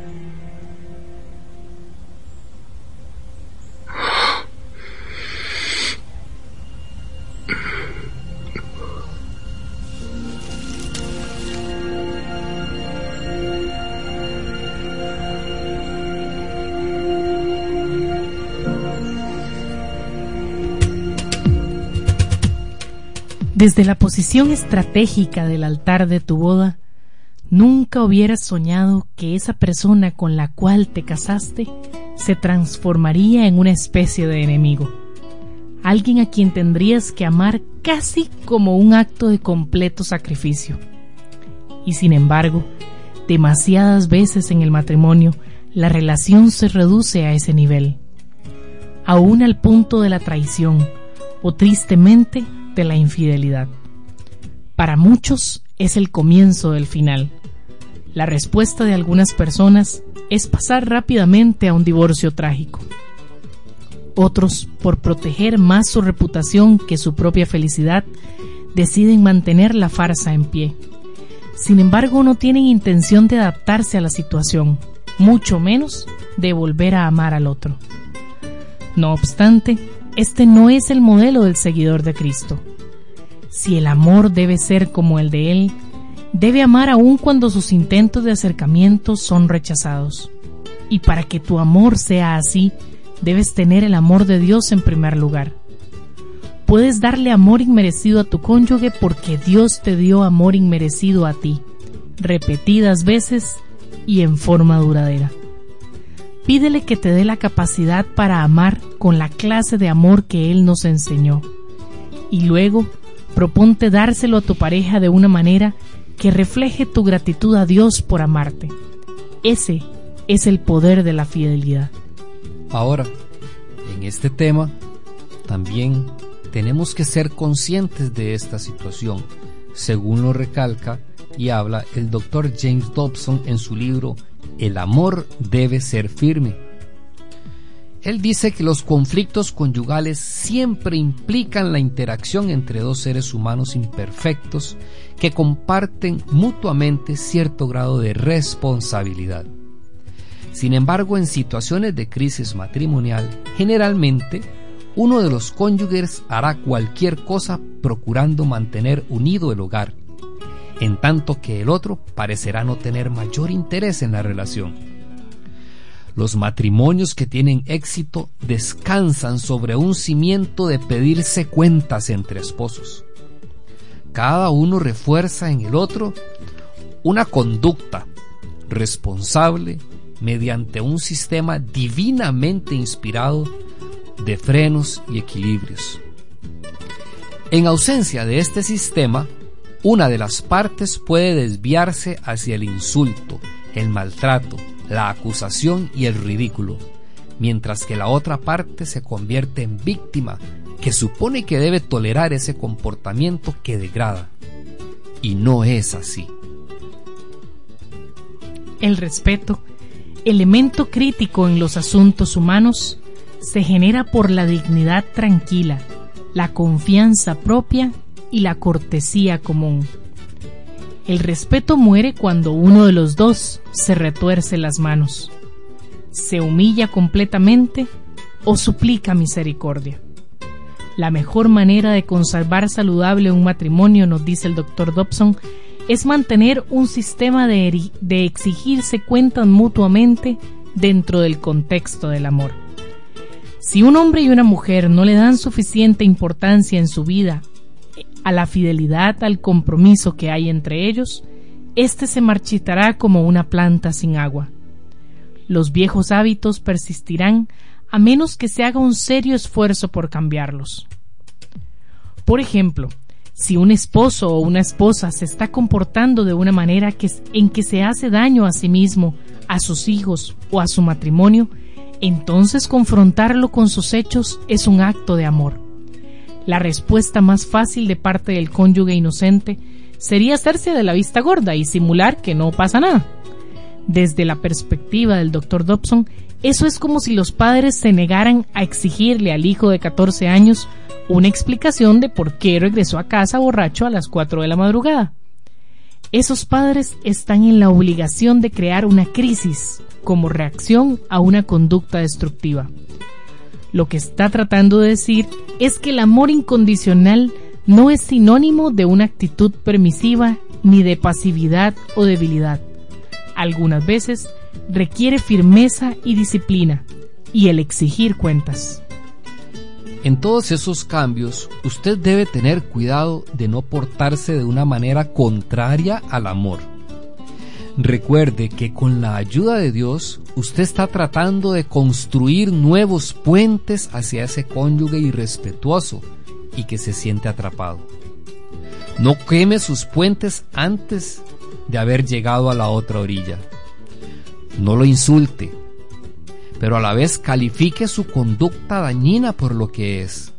Desde la posición estratégica del altar de tu boda, nunca hubieras soñado que esa persona con la cual te casaste se transformaría en una especie de enemigo. Alguien a quien tendrías que amar casi como un acto de completo sacrificio. Y sin embargo, demasiadas veces en el matrimonio, la relación se reduce a ese nivel, aún al punto de la traición o tristemente de la infidelidad. Para muchos es el comienzo del final. La respuesta de algunas personas es pasar rápidamente a un divorcio trágico. Otros, por proteger más su reputación que su propia felicidad, deciden mantener la farsa en pie. Sin embargo, no tienen intención de adaptarse a la situación, mucho menos de volver a amar al otro. No obstante, este no es el modelo del seguidor de Cristo. Si el amor debe ser como el de Él, debe amar aun cuando sus intentos de acercamiento son rechazados. Y para que tu amor sea así, debes tener el amor de Dios en primer lugar. puedes darle amor inmerecido a tu cónyuge porque Dios te dio amor inmerecido a ti, repetidas veces y en forma duradera. Pídele que te dé la capacidad para amar con la clase de amor que Él nos enseñó. Y luego, proponte dárselo a tu pareja de una manera que refleje tu gratitud a Dios por amarte. Ese es el poder de la fidelidad. Ahora, en este tema, también tenemos que ser conscientes de esta situación, según lo recalca y habla el Dr. James Dobson en su libro El amor debe ser firme. Él dice que los conflictos conyugales siempre implican la interacción entre dos seres humanos imperfectos que comparten mutuamente cierto grado de responsabilidad. Sin embargo, en situaciones de crisis matrimonial, generalmente uno de los cónyuges hará cualquier cosa procurando mantener unido el hogar, en tanto que el otro parecerá no tener mayor interés en la relación. Los matrimonios que tienen éxito descansan sobre un cimiento de pedirse cuentas entre esposos. Cada uno refuerza en el otro una conducta responsable mediante un sistema divinamente inspirado de frenos y equilibrios. En ausencia de este sistema, una de las partes puede desviarse hacia el insulto, el maltrato, la acusación y el ridículo, mientras que la otra parte se convierte en víctima, que supone que debe tolerar ese comportamiento que degrada. Y no es así. El respeto, elemento crítico en los asuntos humanos, se genera por la dignidad tranquila, la confianza propia y la cortesía común. El respeto muere cuando uno de los dos se retuerce las manos, se humilla completamente o suplica misericordia. La mejor manera de conservar saludable un matrimonio, nos dice el Dr. Dobson, es mantener un sistema de exigirse cuentas mutuamente dentro del contexto del amor. Si un hombre y una mujer no le dan suficiente importancia en su vida a la fidelidad, al compromiso que hay entre ellos, éste se marchitará como una planta sin agua. Los viejos hábitos persistirán a menos que se haga un serio esfuerzo por cambiarlos. Por ejemplo, si un esposo o una esposa se está comportando de una manera en que se hace daño a sí mismo, a sus hijos o a su matrimonio, entonces confrontarlo con sus hechos es un acto de amor. La respuesta más fácil de parte del cónyuge inocente sería hacerse de la vista gorda y simular que no pasa nada. Desde la perspectiva del Dr. Dobson, eso es como si los padres se negaran a exigirle al hijo de 14 años una explicación de por qué regresó a casa borracho a las 4 de la madrugada. Esos padres están en la obligación de crear una crisis como reacción a una conducta destructiva. Lo que está tratando de decir es que el amor incondicional no es sinónimo de una actitud permisiva ni de pasividad o debilidad. Algunas veces requiere firmeza y disciplina y el exigir cuentas. En todos esos cambios, usted debe tener cuidado de no portarse de una manera contraria al amor. Recuerde que con la ayuda de Dios, usted está tratando de construir nuevos puentes hacia ese cónyuge irrespetuoso y que se siente atrapado. No queme sus puentes antes de haber llegado a la otra orilla. No lo insulte, pero a la vez califique su conducta dañina por lo que es.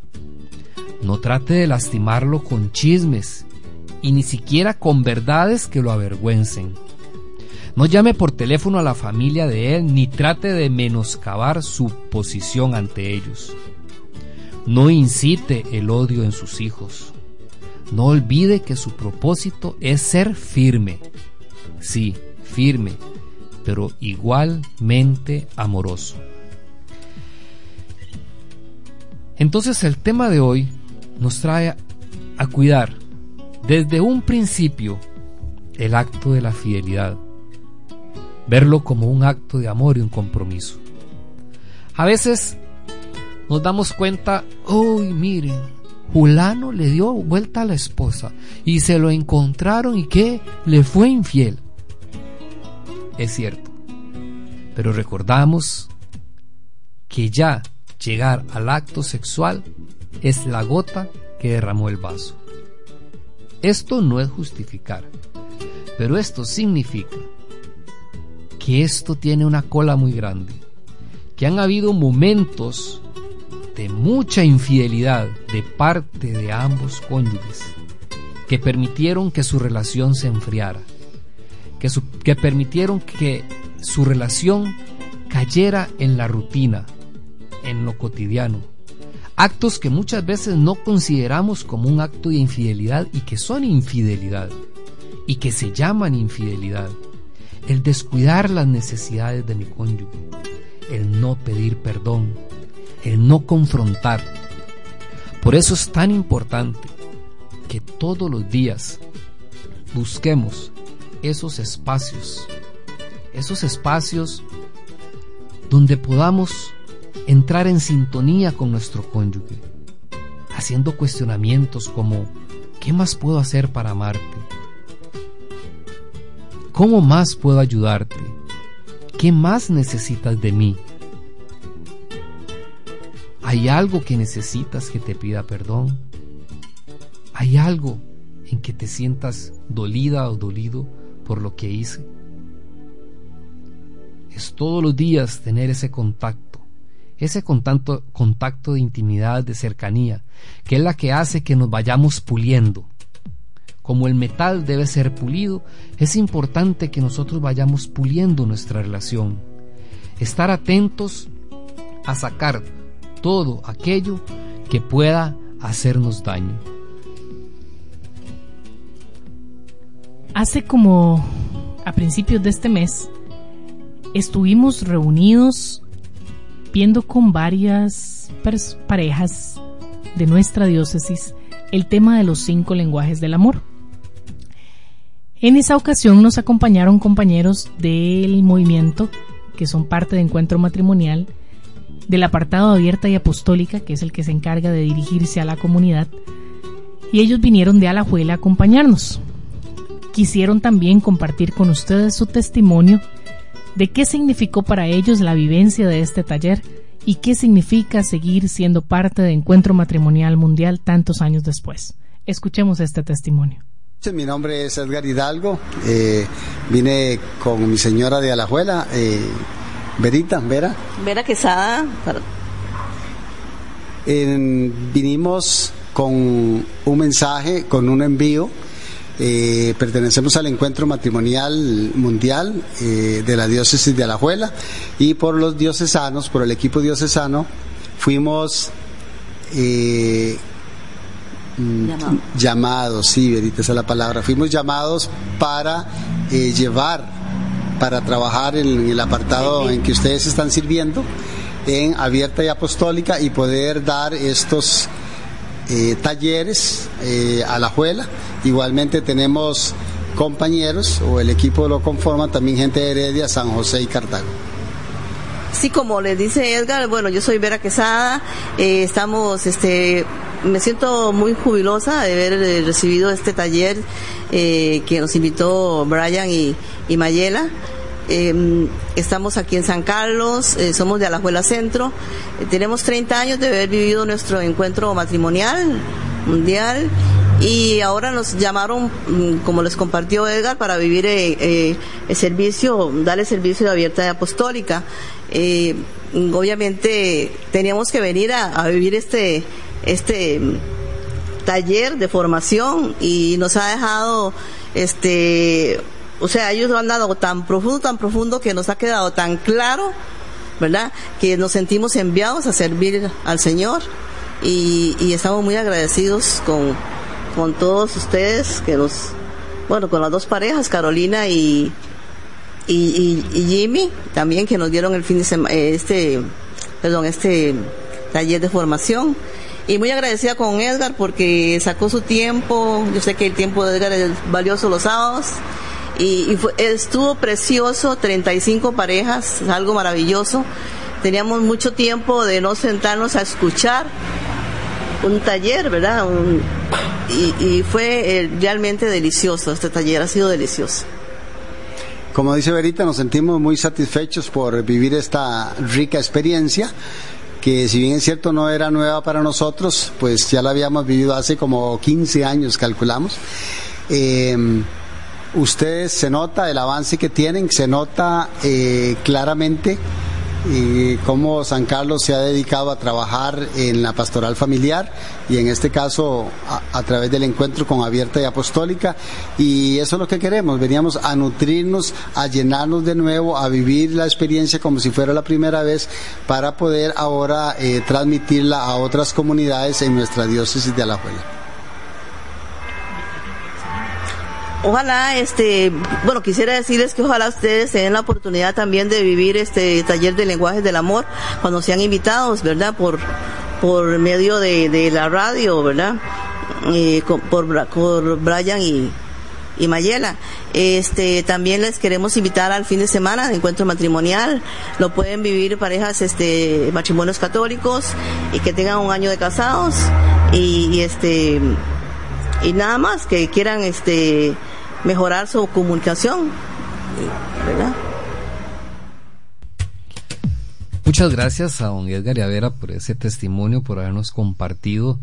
No trate de lastimarlo con chismes y ni siquiera con verdades que lo avergüencen. No llame por teléfono a la familia de él ni trate de menoscabar su posición ante ellos. No incite el odio en sus hijos. No olvide que su propósito es ser firme. Sí, firme, pero igualmente amoroso. Entonces el tema de hoy nos trae a cuidar desde un principio el acto de la fidelidad, verlo como un acto de amor y un compromiso. A veces nos damos cuenta, miren, fulano le dio vuelta a la esposa y se lo encontraron y que le fue infiel. Es cierto, pero recordamos que ya llegar al acto sexual es la gota que derramó el vaso. Esto no es justificar, pero esto significa que esto tiene una cola muy grande, que han habido momentos de mucha infidelidad de parte de ambos cónyuges que permitieron que su relación se enfriara, que permitieron que su relación cayera en la rutina, en lo cotidiano, actos que muchas veces no consideramos como un acto de infidelidad y que son infidelidad y que se llaman infidelidad. El descuidar las necesidades de mi cónyuge, el no pedir perdón, el no confrontar. Por eso es tan importante que todos los días busquemos esos espacios donde podamos entrar en sintonía con nuestro cónyuge, haciendo cuestionamientos como: ¿qué más puedo hacer para amarte? ¿Cómo más puedo ayudarte? ¿Qué más necesitas de mí? ¿Hay algo que necesitas que te pida perdón? ¿Hay algo en que te sientas dolida o dolido por lo que hice? Es todos los días tener ese contacto de intimidad, de cercanía, que es la que hace que nos vayamos puliendo. Como el metal debe ser pulido, es importante que nosotros vayamos puliendo nuestra relación. Estar atentos a sacar todo aquello que pueda hacernos daño. Hace como a principios de este mes estuvimos reunidos viendo con varias parejas de nuestra diócesis el tema de los 5 lenguajes del amor. En esa ocasión nos acompañaron compañeros del movimiento que son parte de Encuentro Matrimonial, del apartado Abierta y Apostólica, que es el que se encarga de dirigirse a la comunidad, y ellos vinieron de Alajuela a acompañarnos. Quisieron también compartir con ustedes su testimonio de qué significó para ellos la vivencia de este taller y qué significa seguir siendo parte de Encuentro Matrimonial Mundial tantos años después. Escuchemos este testimonio. Mi nombre es Edgar Hidalgo, vine con mi señora de Alajuela, Vera Quesada. Vinimos con un mensaje, con un envío. Pertenecemos al Encuentro Matrimonial Mundial de la diócesis de Alajuela, y por los diocesanos, por el equipo diocesano, fuimos llamados, sí, Verita, esa es la palabra, fuimos llamados para para trabajar en el apartado en que ustedes están sirviendo, en Abierta y Apostólica, y poder dar estos talleres a Alajuela. Igualmente tenemos compañeros, o el equipo lo conforman también gente de Heredia, San José y Cartago. Sí, como les dice Edgar, bueno, yo soy Vera Quesada, me siento muy jubilosa de haber recibido este taller que nos invitó Brian y Mayela. Estamos aquí en San Carlos, somos de Alajuela Centro, tenemos 30 años de haber vivido nuestro encuentro matrimonial mundial, y ahora nos llamaron, como les compartió Edgar, para vivir el servicio, darle servicio de Abierta y Apostólica. Obviamente teníamos que venir a vivir este taller de formación, y nos ha dejado ellos lo han dado tan profundo que nos ha quedado tan claro, ¿verdad?, que nos sentimos enviados a servir al Señor, y estamos muy agradecidos con todos ustedes, con las dos parejas, Carolina y Jimmy, también, que nos dieron el fin de semana este taller de formación. Y muy agradecida con Edgar porque sacó su tiempo. Yo sé que el tiempo de Edgar es valioso los sábados, y estuvo precioso. 35 parejas, algo maravilloso. Teníamos mucho tiempo de no sentarnos a escuchar un taller, ¿verdad? Y fue realmente delicioso, este taller ha sido delicioso. Como dice Verita, nos sentimos muy satisfechos por vivir esta rica experiencia, que si bien es cierto no era nueva para nosotros, pues ya la habíamos vivido hace como 15 años, calculamos. Ustedes, se nota el avance que tienen, se nota claramente cómo San Carlos se ha dedicado a trabajar en la pastoral familiar y en este caso a través del encuentro con Abierta y Apostólica, y eso es lo que queremos. Veníamos a nutrirnos, a llenarnos de nuevo, a vivir la experiencia como si fuera la primera vez, para poder ahora transmitirla a otras comunidades en nuestra diócesis de Alajuela. Ojalá, quisiera decirles que ojalá ustedes se den la oportunidad también de vivir este taller de lenguajes del amor cuando sean invitados, ¿verdad? Por medio de la radio, ¿verdad? Por Brian y Mayela. También les queremos invitar al fin de semana de encuentro matrimonial. Lo pueden vivir parejas, matrimonios católicos y que tengan un año de casados y nada más que quieran mejorar su comunicación, ¿verdad? Muchas gracias a don Edgar y a Vera por ese testimonio, por habernos compartido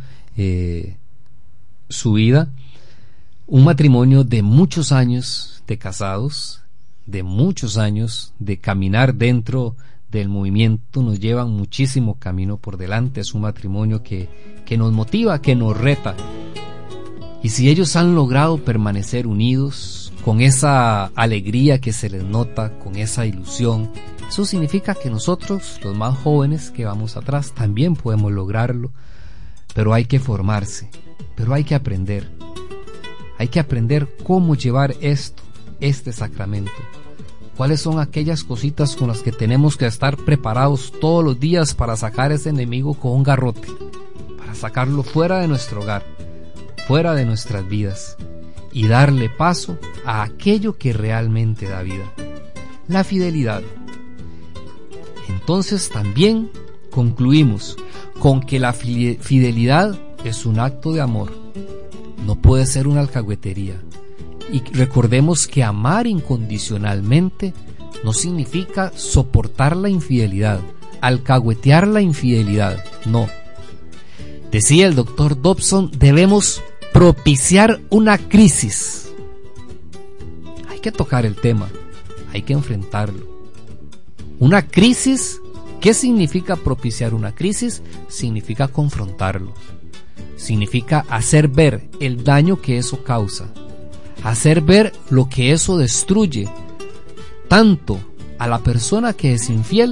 su vida. Un matrimonio de muchos años de casados, de muchos años de caminar dentro del movimiento, nos llevan muchísimo camino por delante. Es un matrimonio que nos motiva, que nos reta. Y si ellos han logrado permanecer unidos, con esa alegría que se les nota, con esa ilusión, eso significa que nosotros, los más jóvenes que vamos atrás, también podemos lograrlo. Pero hay que formarse, pero hay que aprender. Hay que aprender cómo llevar este sacramento. ¿Cuáles son aquellas cositas con las que tenemos que estar preparados todos los días para sacar a ese enemigo con un garrote? Para sacarlo fuera de nuestro hogar, fuera de nuestras vidas, y darle paso a aquello que realmente da vida: la fidelidad. Entonces también concluimos con que la fidelidad es un acto de amor, no puede ser una alcahuetería. Y recordemos que amar incondicionalmente no significa soportar la infidelidad, alcahuetear la infidelidad, no. Decía el doctor Dobson, debemos propiciar una crisis. Hay que tocar el tema, hay que enfrentarlo. Una crisis, ¿qué significa propiciar una crisis? Significa confrontarlo, significa hacer ver el daño que eso causa, hacer ver lo que eso destruye, tanto a la persona que es infiel,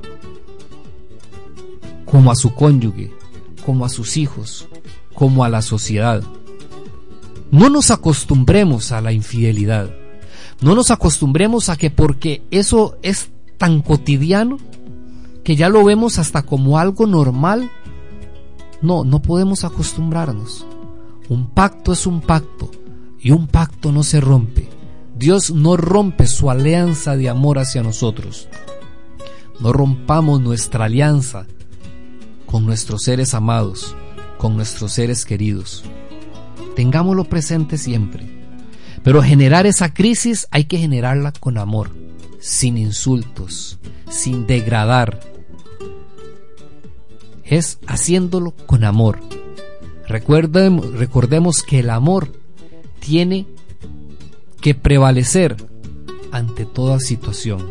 como a su cónyuge, como a sus hijos, como a la sociedad. No nos acostumbremos a la infidelidad, no nos acostumbremos a que porque eso es tan cotidiano, que ya lo vemos hasta como algo normal. No podemos acostumbrarnos. Un pacto es un pacto, y un pacto no se rompe. Dios no rompe su alianza de amor hacia nosotros. No rompamos nuestra alianza con nuestros seres amados, con nuestros seres queridos. Tengámoslo presente siempre. Pero generar esa crisis hay que generarla con amor, sin insultos, sin degradar. Es haciéndolo con amor. Recordemos que el amor tiene que prevalecer ante toda situación.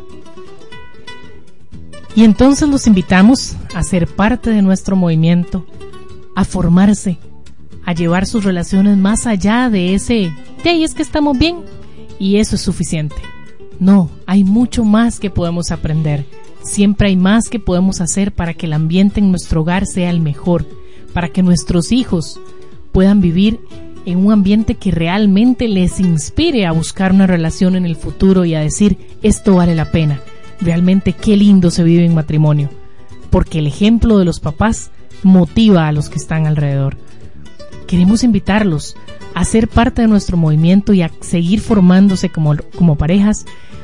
Y entonces los invitamos a ser parte de nuestro movimiento, a formarse, a llevar sus relaciones más allá de ese "de ahí es que estamos bien" y eso es suficiente. No, hay mucho más que podemos aprender. Siempre hay más que podemos hacer para que el ambiente en nuestro hogar sea el mejor, para que nuestros hijos puedan vivir en un ambiente que realmente les inspire a buscar una relación en el futuro y a decir, esto vale la pena. Realmente qué lindo se vive en matrimonio, porque el ejemplo de los papás motiva a los que están alrededor. Queremos invitarlos a ser parte de nuestro movimiento y a seguir formándose como parejas,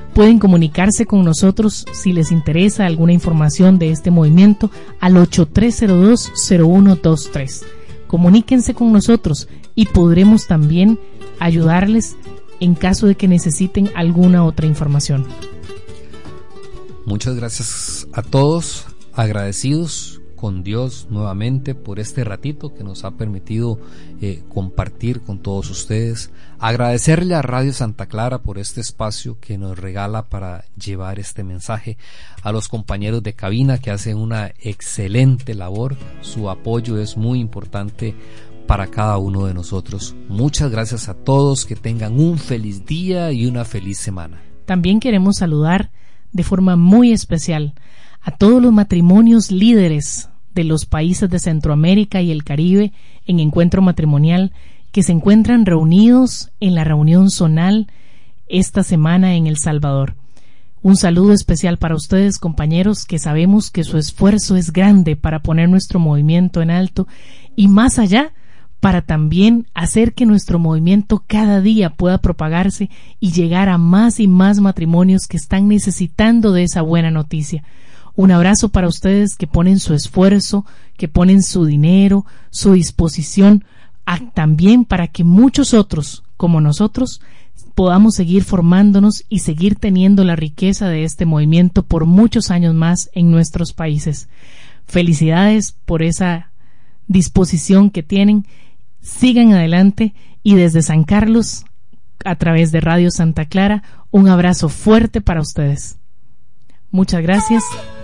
Pueden comunicarse con nosotros si les interesa alguna información de este movimiento al 8302-0123. Comuníquense con nosotros y podremos también ayudarles en caso de que necesiten alguna otra información. Muchas gracias a todos, agradecidos con Dios nuevamente por este ratito que nos ha permitido compartir con todos ustedes. Agradecerle a Radio Santa Clara por este espacio que nos regala para llevar este mensaje, a los compañeros de cabina que hacen una excelente labor. Su apoyo es muy importante para cada uno de nosotros. Muchas gracias a todos, que tengan un feliz día y una feliz semana. También queremos saludar de forma muy especial a todos los matrimonios líderes de los países de Centroamérica y el Caribe en encuentro matrimonial que se encuentran reunidos en la reunión zonal esta semana en El Salvador. Un saludo especial para ustedes, compañeros, que sabemos que su esfuerzo es grande para poner nuestro movimiento en alto y más allá, para también hacer que nuestro movimiento cada día pueda propagarse y llegar a más y más matrimonios que están necesitando de esa buena noticia. Un abrazo para ustedes que ponen su esfuerzo, que ponen su dinero, su disposición, también para que muchos otros, como nosotros, podamos seguir formándonos y seguir teniendo la riqueza de este movimiento por muchos años más en nuestros países. Felicidades por esa disposición que tienen. Sigan adelante y desde San Carlos, a través de Radio Santa Clara, un abrazo fuerte para ustedes. Muchas gracias.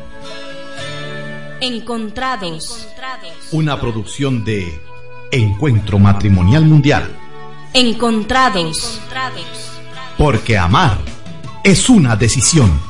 Encontrados. Una producción de Encuentro Matrimonial Mundial. Encontrados. Porque amar es una decisión.